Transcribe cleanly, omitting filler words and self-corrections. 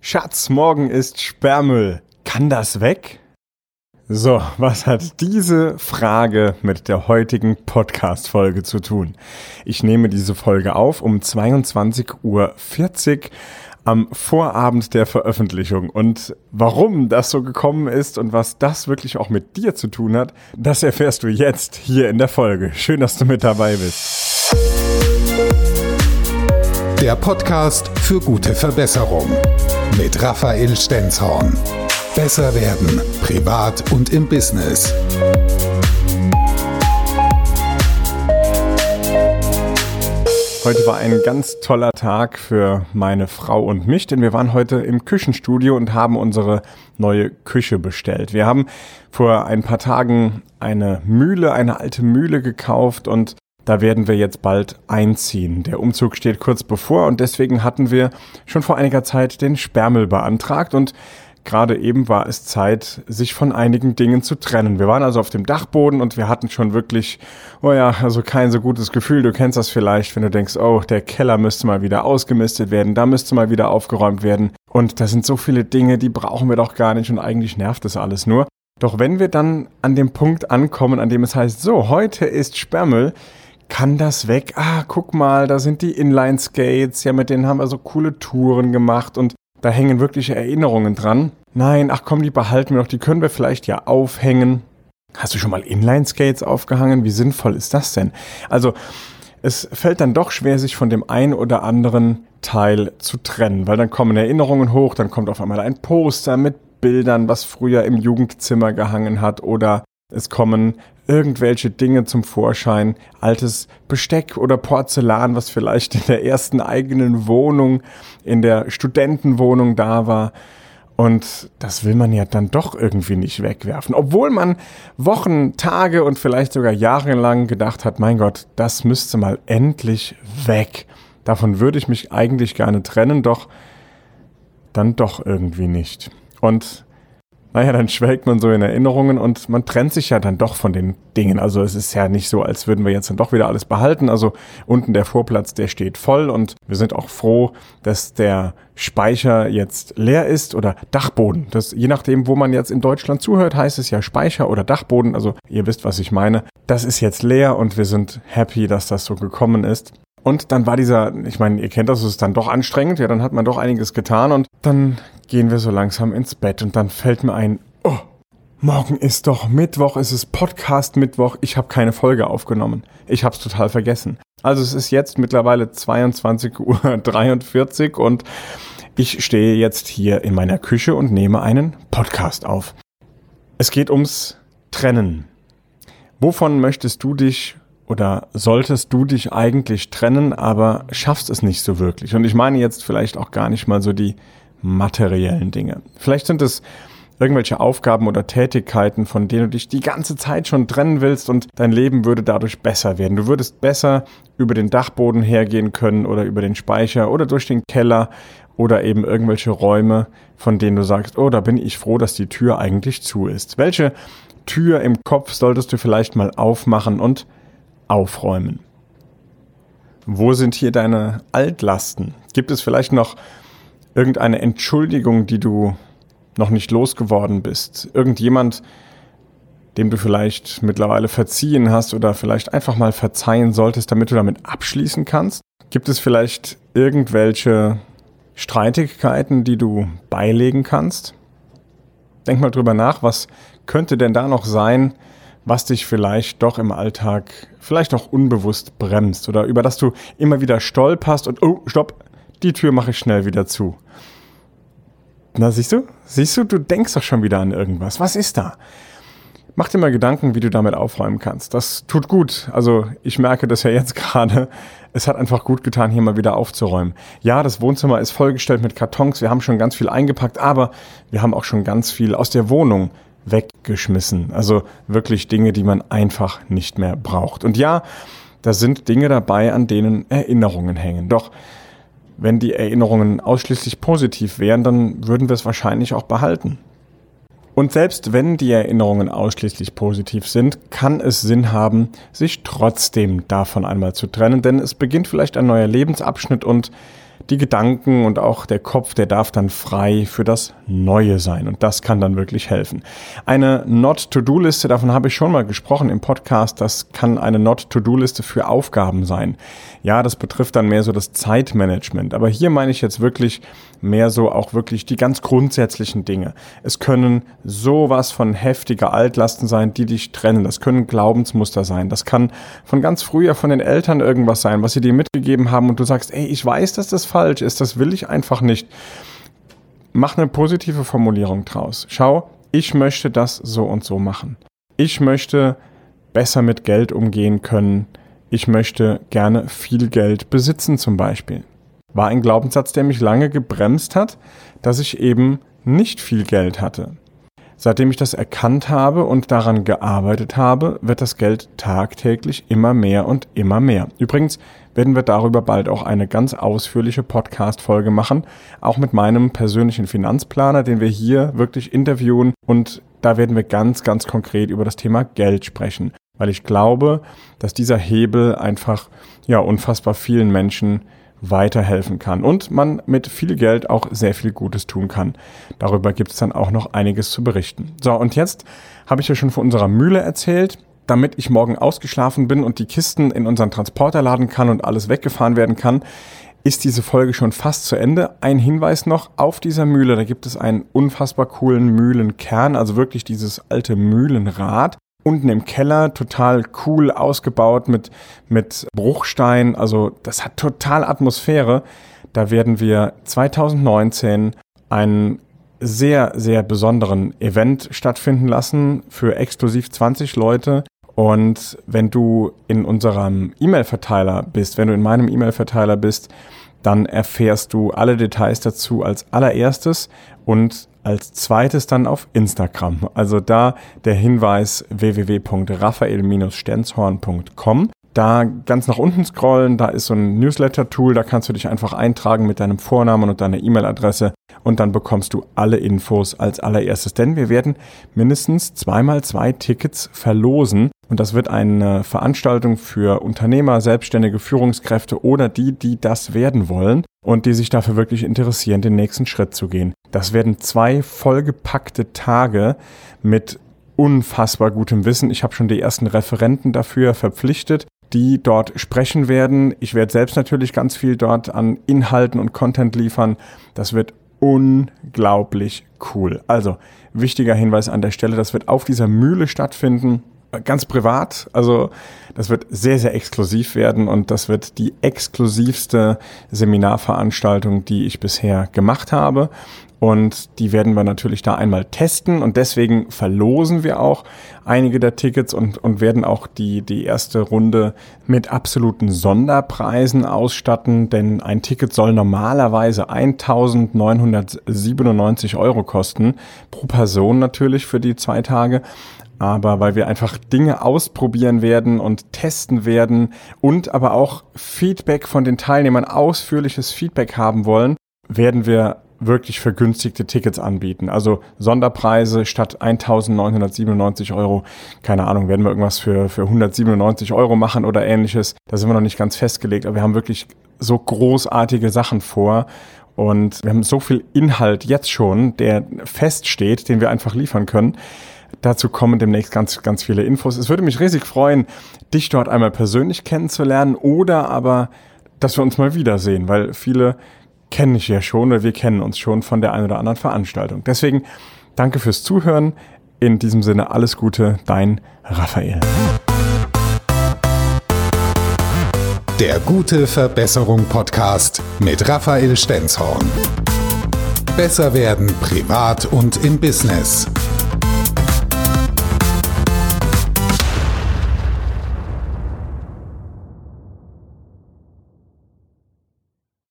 Schatz, morgen ist Sperrmüll. Kann das weg? So, was hat diese Frage mit der heutigen Podcast-Folge zu tun? Ich nehme diese Folge auf um 22:40 Uhr am Vorabend der Veröffentlichung. Und warum das so gekommen ist und was das wirklich auch mit dir zu tun hat, das erfährst du jetzt hier in der Folge. Schön, dass du mit dabei bist. Der Podcast für gute Verbesserung mit Raphael Stenzhorn. Besser werden, privat und im Business. Heute war ein ganz toller Tag für meine Frau und mich, denn wir waren heute im Küchenstudio und haben unsere neue Küche bestellt. Wir haben vor ein paar Tagen eine alte Mühle gekauft und da werden wir jetzt bald einziehen. Der Umzug steht kurz bevor und deswegen hatten wir schon vor einiger Zeit den Sperrmüll beantragt und gerade eben war es Zeit, sich von einigen Dingen zu trennen. Wir waren also auf dem Dachboden und wir hatten schon wirklich, kein so gutes Gefühl. Du kennst das vielleicht, wenn du denkst, der Keller müsste mal wieder ausgemistet werden, da müsste mal wieder aufgeräumt werden. Und da sind so viele Dinge, die brauchen wir doch gar nicht und eigentlich nervt das alles nur. Doch wenn wir dann an dem Punkt ankommen, an dem es heißt, so, heute ist Sperrmüll, kann das weg? Guck mal, da sind die Inline-Skates, mit denen haben wir so coole Touren gemacht und da hängen wirkliche Erinnerungen dran. Nein, die behalten wir noch, die können wir vielleicht ja aufhängen. Hast du schon mal Inline-Skates aufgehangen? Wie sinnvoll ist das denn? Also, es fällt dann doch schwer, sich von dem ein oder anderen Teil zu trennen, weil dann kommen Erinnerungen hoch, dann kommt auf einmal ein Poster mit Bildern, was früher im Jugendzimmer gehangen hat oder es kommen irgendwelche Dinge zum Vorschein, altes Besteck oder Porzellan, was vielleicht in der ersten eigenen Wohnung, in der Studentenwohnung da war. Und das will man ja dann doch irgendwie nicht wegwerfen. Obwohl man Wochen, Tage und vielleicht sogar Jahre lang gedacht hat, mein Gott, das müsste mal endlich weg. Davon würde ich mich eigentlich gerne trennen, doch dann doch irgendwie nicht. Und dann schwelgt man so in Erinnerungen und man trennt sich ja dann doch von den Dingen. Also es ist ja nicht so, als würden wir jetzt dann doch wieder alles behalten. Also unten der Vorplatz, der steht voll und wir sind auch froh, dass der Speicher jetzt leer ist oder Dachboden. Das, je nachdem, wo man jetzt in Deutschland zuhört, heißt es ja Speicher oder Dachboden. Also ihr wisst, was ich meine. Das ist jetzt leer und wir sind happy, dass das so gekommen ist. Und dann war ihr kennt das, es ist dann doch anstrengend, dann hat man doch einiges getan und dann gehen wir so langsam ins Bett und dann fällt mir ein, morgen ist doch Mittwoch, es ist Podcast-Mittwoch, ich habe keine Folge aufgenommen. Ich habe es total vergessen. Also es ist jetzt mittlerweile 22:43 Uhr und ich stehe jetzt hier in meiner Küche und nehme einen Podcast auf. Es geht ums Trennen. Wovon möchtest du dich oder solltest du dich eigentlich trennen, aber schaffst es nicht so wirklich? Und ich meine jetzt vielleicht auch gar nicht mal so die materiellen Dinge. Vielleicht sind es irgendwelche Aufgaben oder Tätigkeiten, von denen du dich die ganze Zeit schon trennen willst und dein Leben würde dadurch besser werden. Du würdest besser über den Dachboden hergehen können oder über den Speicher oder durch den Keller oder eben irgendwelche Räume, von denen du sagst, da bin ich froh, dass die Tür eigentlich zu ist. Welche Tür im Kopf solltest du vielleicht mal aufmachen und aufräumen? Wo sind hier deine Altlasten? Gibt es vielleicht noch irgendeine Entschuldigung, die du noch nicht losgeworden bist? Irgendjemand, dem du vielleicht mittlerweile verziehen hast oder vielleicht einfach mal verzeihen solltest, damit du damit abschließen kannst? Gibt es vielleicht irgendwelche Streitigkeiten, die du beilegen kannst? Denk mal drüber nach, was könnte denn da noch sein, was dich vielleicht doch im Alltag vielleicht auch unbewusst bremst oder über das du immer wieder stolperst und stopp, die Tür mache ich schnell wieder zu. Na, siehst du, du denkst doch schon wieder an irgendwas. Was ist da? Mach dir mal Gedanken, wie du damit aufräumen kannst. Das tut gut. Also ich merke das ja jetzt gerade. Es hat einfach gut getan, hier mal wieder aufzuräumen. Ja, das Wohnzimmer ist vollgestellt mit Kartons. Wir haben schon ganz viel eingepackt, aber wir haben auch schon ganz viel aus der Wohnung weggeschmissen. Also wirklich Dinge, die man einfach nicht mehr braucht. Und ja, da sind Dinge dabei, an denen Erinnerungen hängen. Doch wenn die Erinnerungen ausschließlich positiv wären, dann würden wir es wahrscheinlich auch behalten. Und selbst wenn die Erinnerungen ausschließlich positiv sind, kann es Sinn haben, sich trotzdem davon einmal zu trennen, denn es beginnt vielleicht ein neuer Lebensabschnitt und die Gedanken und auch der Kopf, der darf dann frei für das Neue sein. Und das kann dann wirklich helfen. Eine Not-to-Do-Liste, davon habe ich schon mal gesprochen im Podcast, das kann eine Not-to-Do-Liste für Aufgaben sein. Ja, das betrifft dann mehr so das Zeitmanagement. Aber hier meine ich jetzt wirklich mehr so auch wirklich die ganz grundsätzlichen Dinge. Es können sowas von heftige Altlasten sein, die dich trennen. Das können Glaubensmuster sein. Das kann von ganz früher von den Eltern irgendwas sein, was sie dir mitgegeben haben und du sagst, ey, ich weiß, dass das falsch ist, das will ich einfach nicht. Mach eine positive Formulierung draus. Schau, ich möchte das so und so machen. Ich möchte besser mit Geld umgehen können. Ich möchte gerne viel Geld besitzen zum Beispiel. War ein Glaubenssatz, der mich lange gebremst hat, dass ich eben nicht viel Geld hatte. Seitdem ich das erkannt habe und daran gearbeitet habe, wird das Geld tagtäglich immer mehr und immer mehr. Übrigens werden wir darüber bald auch eine ganz ausführliche Podcast-Folge machen, auch mit meinem persönlichen Finanzplaner, den wir hier wirklich interviewen. Und da werden wir ganz, ganz konkret über das Thema Geld sprechen, weil ich glaube, dass dieser Hebel einfach unfassbar vielen Menschen weiterhelfen kann und man mit viel Geld auch sehr viel Gutes tun kann. Darüber gibt es dann auch noch einiges zu berichten. So, und jetzt habe ich ja schon von unserer Mühle erzählt. Damit ich morgen ausgeschlafen bin und die Kisten in unseren Transporter laden kann und alles weggefahren werden kann, ist diese Folge schon fast zu Ende. Ein Hinweis noch auf dieser Mühle, da gibt es einen unfassbar coolen Mühlenkern, also wirklich dieses alte Mühlenrad. Unten im Keller, total cool ausgebaut mit Bruchstein, also das hat total Atmosphäre. Da werden wir 2019 einen sehr, sehr besonderen Event stattfinden lassen für exklusiv 20 Leute. Und wenn du in unserem E-Mail-Verteiler bist, wenn du in meinem E-Mail-Verteiler bist, dann erfährst du alle Details dazu als allererstes und als zweites dann auf Instagram. Also da der Hinweis www.raphael-stenzhorn.com. Da ganz nach unten scrollen, da ist so ein Newsletter-Tool, da kannst du dich einfach eintragen mit deinem Vornamen und deiner E-Mail-Adresse und dann bekommst du alle Infos als allererstes. Denn wir werden mindestens 2x2 Tickets verlosen und das wird eine Veranstaltung für Unternehmer, Selbstständige, Führungskräfte oder die das werden wollen und die sich dafür wirklich interessieren, den nächsten Schritt zu gehen. Das werden 2 vollgepackte Tage mit unfassbar gutem Wissen. Ich habe schon die ersten Referenten dafür verpflichtet, die dort sprechen werden. Ich werde selbst natürlich ganz viel dort an Inhalten und Content liefern. Das wird unglaublich cool. Also, wichtiger Hinweis an der Stelle, das wird auf dieser Mühle stattfinden, ganz privat. Also, das wird sehr, sehr exklusiv werden und das wird die exklusivste Seminarveranstaltung, die ich bisher gemacht habe. Und die werden wir natürlich da einmal testen und deswegen verlosen wir auch einige der Tickets und werden auch die erste Runde mit absoluten Sonderpreisen ausstatten, denn ein Ticket soll normalerweise 1.997 € kosten, pro Person natürlich für die 2 Tage. Aber weil wir einfach Dinge ausprobieren werden und testen werden und aber auch Feedback von den Teilnehmern, ausführliches Feedback haben wollen, werden wir wirklich vergünstigte Tickets anbieten. Also Sonderpreise statt 1.997 €, keine Ahnung, werden wir irgendwas für 197 € machen oder ähnliches. Da sind wir noch nicht ganz festgelegt, aber wir haben wirklich so großartige Sachen vor und wir haben so viel Inhalt jetzt schon, der feststeht, den wir einfach liefern können. Dazu kommen demnächst ganz, ganz viele Infos. Es würde mich riesig freuen, dich dort einmal persönlich kennenzulernen oder aber, dass wir uns mal wiedersehen, weil viele kenne ich ja schon oder wir kennen uns schon von der einen oder anderen Veranstaltung. Deswegen danke fürs Zuhören. In diesem Sinne alles Gute, dein Raphael. Der Gute Verbesserung Podcast mit Raphael Stenzhorn. Besser werden privat und im Business.